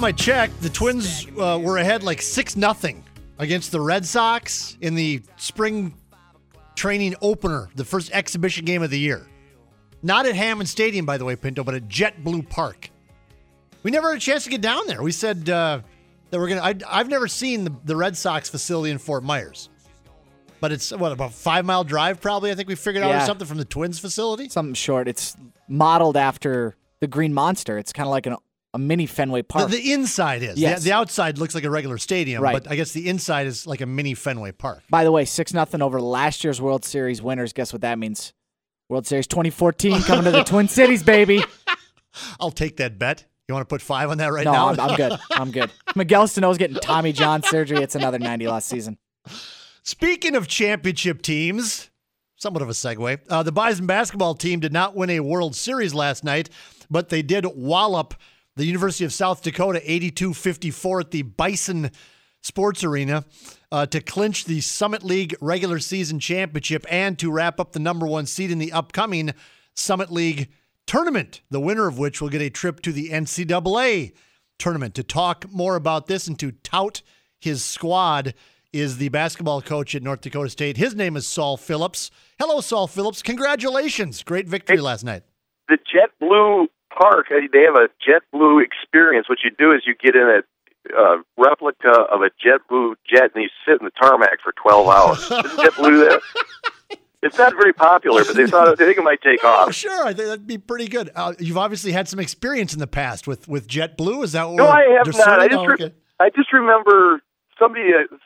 time I checked, the Twins were ahead like 6-0 against the Red Sox in the spring training opener, the first exhibition game of the year. Not at Hammond Stadium, by the way, Pinto, but at JetBlue Park. We never had a chance to get down there. We said that we're going to... I've never seen the Red Sox facility in Fort Myers. But it's, about a 5-mile drive probably, I think we figured out, or something from the Twins facility? Something short. It's modeled after the Green Monster. It's kind of like a mini Fenway Park. The inside is. Yes. The outside looks like a regular stadium, right. But I guess the inside is like a mini Fenway Park. By the way, 6-0 over last year's World Series winners. Guess what that means? World Series 2014 coming to the Twin Cities, baby. I'll take that bet. You want to put 5 on that right now? No, I'm good. Miguel Sano's getting Tommy John surgery. It's another 90 loss season. Speaking of championship teams, somewhat of a segue, the Bison basketball team did not win a World Series last night, but they did wallop the University of South Dakota 82-54 at the Bison Sports Arena to clinch the Summit League regular season championship and to wrap up the number 1 seed in the upcoming Summit League tournament, the winner of which will get a trip to the NCAA tournament. To talk more about this and to tout his squad is the basketball coach at North Dakota State. His name is Saul Phillips. Hello, Saul Phillips. Congratulations. Great victory last night. The JetBlue Park, they have a JetBlue experience. What you do is you get in a replica of a JetBlue jet and you sit in the tarmac for 12 hours. Isn't JetBlue that? It's not very popular, but they think it might take off. Sure, I think that'd be pretty good. You've obviously had some experience in the past with JetBlue. Is that what? No, I have not. I just remember some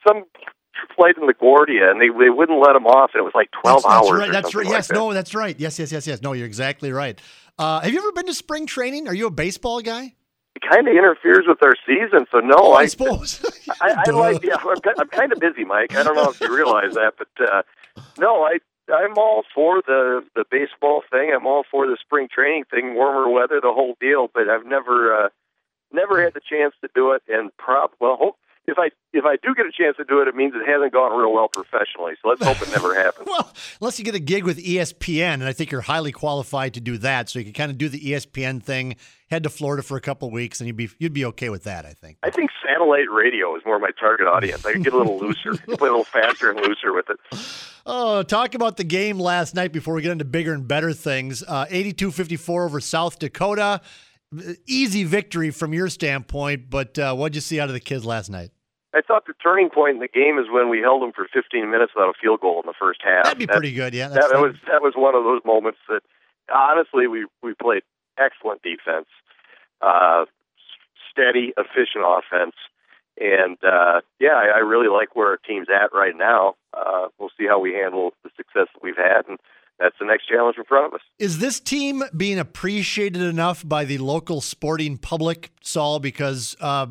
flight in LaGuardia, and they wouldn't let them off, and it was like 12 hours. That's right. Yes, like no, that's right. Yes. No, you're exactly right. Have you ever been to spring training? Are you a baseball guy? It kind of interferes with our season, so no. I suppose. I'm kind of busy, Mike. I don't know if you realize that, but no, I'm all for the baseball thing. I'm all for the spring training thing, warmer weather, the whole deal. But I've never had the chance to do it, and if I do get a chance to do it, it means it hasn't gone real well professionally. So let's hope it never happens. Well, unless you get a gig with ESPN, and I think you're highly qualified to do that, so you can kind of do the ESPN thing, head to Florida for a couple of weeks, and you'd be okay with that, I think. I think satellite radio is more my target audience. I can get a little looser, play a little faster and looser with it. Oh, talk about the game last night before we get into bigger and better things. 82-54 over South Dakota. Easy victory from your standpoint, but what'd you see out of the kids last night? I thought the turning point in the game is when we held them for 15 minutes without a field goal in the first half. That'd be pretty good, yeah. That was one of those moments that, honestly, we played excellent defense, steady, efficient offense, and I really like where our team's at right now. We'll see how we handle the success that we've had, and that's the next challenge in front of us. Is this team being appreciated enough by the local sporting public, Saul? Because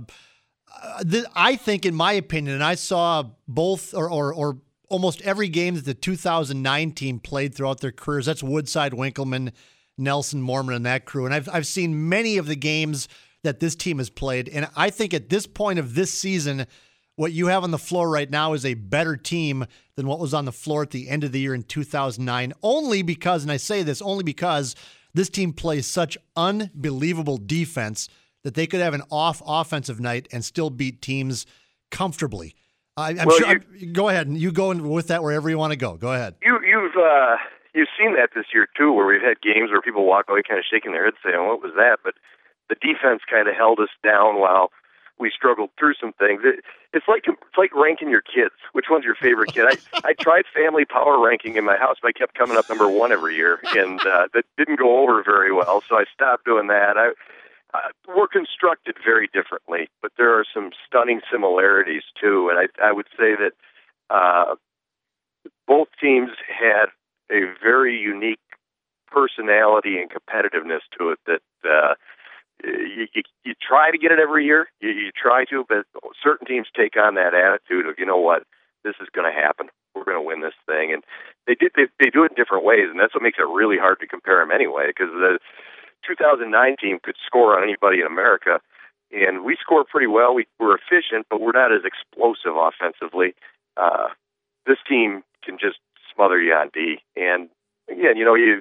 I think, in my opinion, and I saw both or almost every game that the 2009 team played throughout their careers. That's Woodside, Winkleman, Nelson, Mormon, and that crew. And I've seen many of the games that this team has played. And I think at this point of this season, what you have on the floor right now is a better team than what was on the floor at the end of the year in 2009. Only because, and I say this only because this team plays such unbelievable defense that they could have an offensive night and still beat teams comfortably. Go ahead, and you go with that wherever you want to go. Go ahead. You've seen that this year too, where we've had games where people walk away kind of shaking their heads, saying, "What was that?" But the defense kind of held us down while we struggled through some things. It's like ranking your kids. Which one's your favorite kid? I tried family power ranking in my house, but I kept coming up number 1 every year, and that didn't go over very well. So I stopped doing that. We're constructed very differently, but there are some stunning similarities too. And I would say that both teams had a very unique personality and competitiveness to it that you try to get it every year. You try to, but certain teams take on that attitude of, you know what, this is going to happen. We're going to win this thing. And they do it in different ways, and that's what makes it really hard to compare them anyway, because the 2009 team could score on anybody in America, and we score pretty well. We're efficient, but we're not as explosive offensively. This team can just smother you on D. And again, you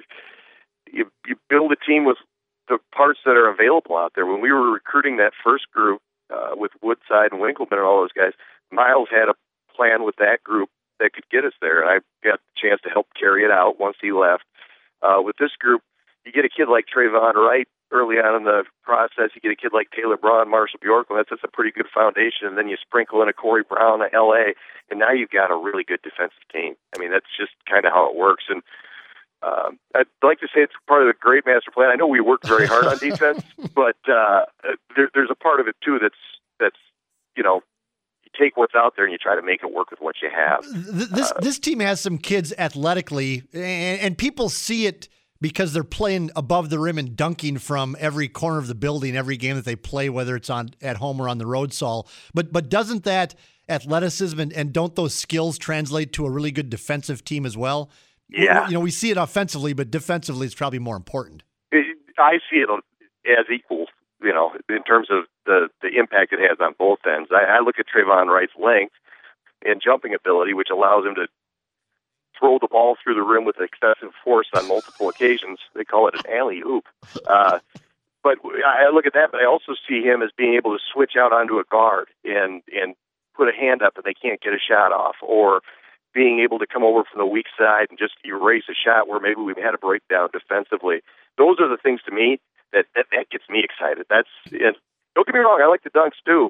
build a team with the parts that are available out there. When we were recruiting that first group, with Woodside and Winkleman and all those guys, Miles had a plan with that group that could get us there, and I got the chance to help carry it out once he left. With this group, you get a kid like Trayvon Wright early on in the process. You get a kid like Taylor Braun, Marshall Bjorklund. That's a pretty good foundation. And then you sprinkle in a Corey Brown at L.A., and now you've got a really good defensive team. I mean, that's just kind of how it works. And I'd like to say it's part of the great master plan. I know we work very hard on defense, but there's a part of it, too, that's you know, you take what's out there and you try to make it work with what you have. This team has some kids athletically, and people see it because they're playing above the rim and dunking from every corner of the building, every game that they play, whether it's at home or on the road, Saul. But doesn't that athleticism and don't those skills translate to a really good defensive team as well? Yeah. You know, we see it offensively, but defensively it's probably more important. I see it as equal, you know, in terms of the impact it has on both ends. I look at Trayvon Wright's length and jumping ability, which allows him to throw the ball through the rim with excessive force on multiple occasions. They call it an alley-oop. But I look at that, but I also see him as being able to switch out onto a guard and put a hand up and they can't get a shot off, or being able to come over from the weak side and just erase a shot where maybe we've had a breakdown defensively. Those are the things to me that gets me excited. And don't get me wrong, I like the dunks too.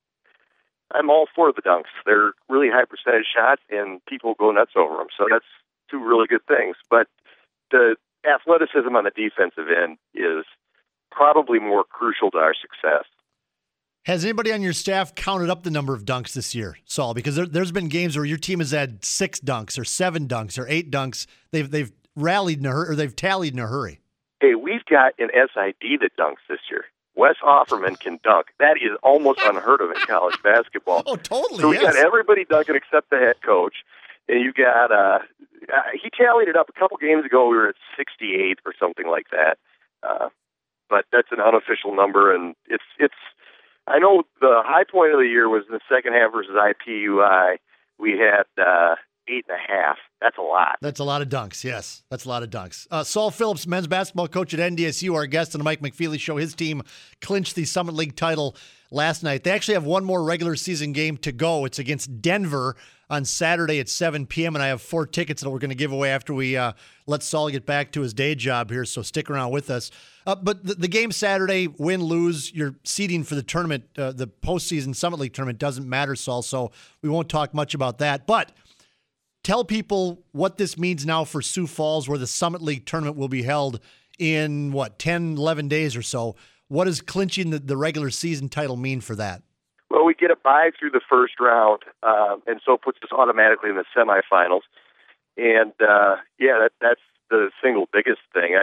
I'm all for the dunks. They're really high percentage shots, and people go nuts over them. So that's two really good things. But the athleticism on the defensive end is probably more crucial to our success. Has anybody on your staff counted up the number of dunks this year, Saul? Because there's been games where your team has had 6 dunks or 7 dunks or 8 dunks. They've rallied in a hurry, or they've tallied in a hurry. Hey, we've got an SID that dunks this year. Wes Offerman can dunk. That is almost unheard of in college basketball. Oh, totally. So we got everybody dunking except the head coach. And you got, he tallied it up a couple games ago. We were at 68 or something like that. But that's an unofficial number. And it's, I know the high point of the year was in the second half versus IPUI. We had 8.5. That's a lot. That's a lot of dunks, yes. That's a lot of dunks. Saul Phillips, men's basketball coach at NDSU, our guest on the Mike McFeely Show. His team clinched the Summit League title last night. They actually have one more regular season game to go. It's against Denver on Saturday at 7 p.m., and I have 4 tickets that we're going to give away after we let Saul get back to his day job here, so stick around with us. But the game Saturday, win, lose, your seeding for the tournament, the postseason Summit League tournament doesn't matter, Saul, so we won't talk much about that. But tell people what this means now for Sioux Falls, where the Summit League tournament will be held in, 10, 11 days or so. What does clinching the regular season title mean for that? Well, we get a bye through the first round, and so it puts us automatically in the semifinals. And, that's the single biggest thing.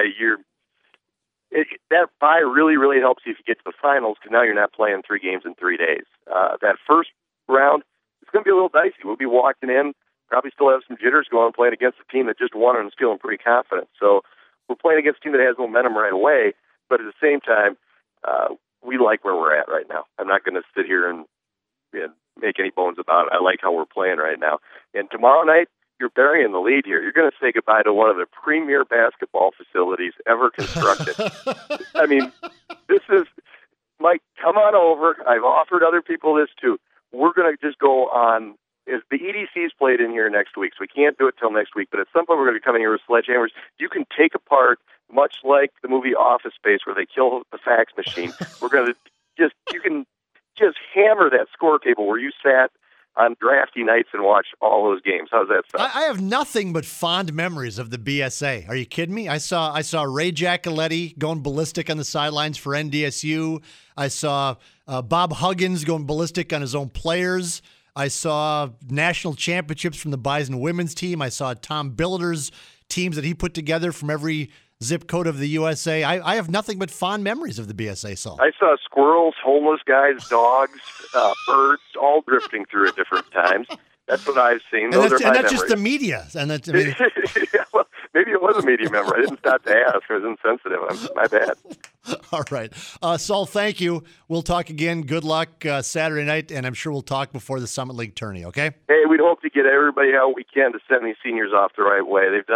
That bye really, really helps you if you get to the finals, because now you're not playing 3 games in 3 days. That first round, it's going to be a little dicey. We'll be walking in, probably still have some jitters going, playing against a team that just won and is feeling pretty confident. So we're playing against a team that has momentum right away, but at the same time, we like where we're at right now. I'm not going to sit here and make any bones about it. I like how we're playing right now. And tomorrow night, you're burying the lead here. You're going to say goodbye to one of the premier basketball facilities ever constructed. I mean, this is, Mike, come on over. I've offered other people this too. We're going to just go on. If the EDC's played in here next week, so we can't do it till next week, but at some point we're going to be coming here with sledgehammers. You can take apart, much like the movie Office Space where they kill the fax machine. We're going to you can just hammer that score table where you sat on drafty nights and watch all those games. How's that sound? I have nothing but fond memories of the BSA. Are you kidding me? I saw Ray Giacoletti going ballistic on the sidelines for NDSU. I saw Bob Huggins going ballistic on his own players. I saw national championships from the Bison women's team. I saw Tom Billiter's teams that he put together from every zip code of the USA. I have nothing but fond memories of the BSA, Saul. I saw squirrels, homeless guys, dogs, birds, all drifting through at different times. That's what I've seen. Those are my memories. Just the media. And that's, yeah, well, maybe it was a media member. I didn't stop to ask. I was insensitive. My bad. All right. Saul, thank you. We'll talk again. Good luck Saturday night, and I'm sure we'll talk before the Summit League tourney, okay? Hey, we'd hope to get everybody out we can to send these seniors off the right way. They've done a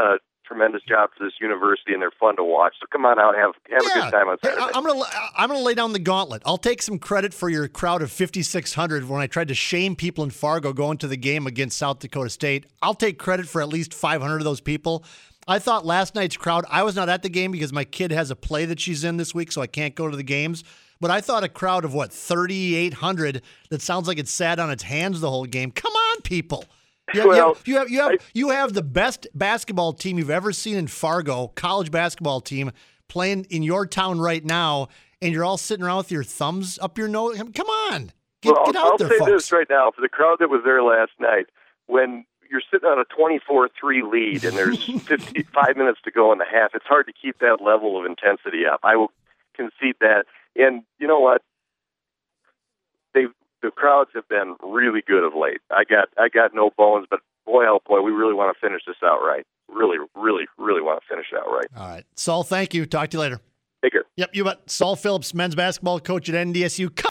tremendous job for this university, and they're fun to watch. So come on out, have a good time on Hey, Saturday. I'm gonna lay down the gauntlet. I'll take some credit for your crowd of 5,600 when I tried to shame people in Fargo going to the game against South Dakota State. I'll take credit for at least 500 of those people. I thought last night's crowd, I was not at the game because my kid has a play that she's in this week, so I can't go to the games. But I thought a crowd of, 3,800 that sounds like it sat on its hands the whole game. Come on, people. You have the best basketball team you've ever seen in Fargo, college basketball team, playing in your town right now, and you're all sitting around with your thumbs up your nose. Come on. Get out I'll there, say folks. this right now. For the crowd that was there last night, when you're sitting on a 24-3 lead and there's 55 minutes to go in the half, it's hard to keep that level of intensity up. I will concede that. And you know what? The crowds have been really good of late. I got no bones, but boy, oh boy, we really want to finish this out right. Really, really, really want to finish it out right. All right. Saul, thank you. Talk to you later. Take care. Yep, you bet. Saul Phillips, men's basketball coach at NDSU.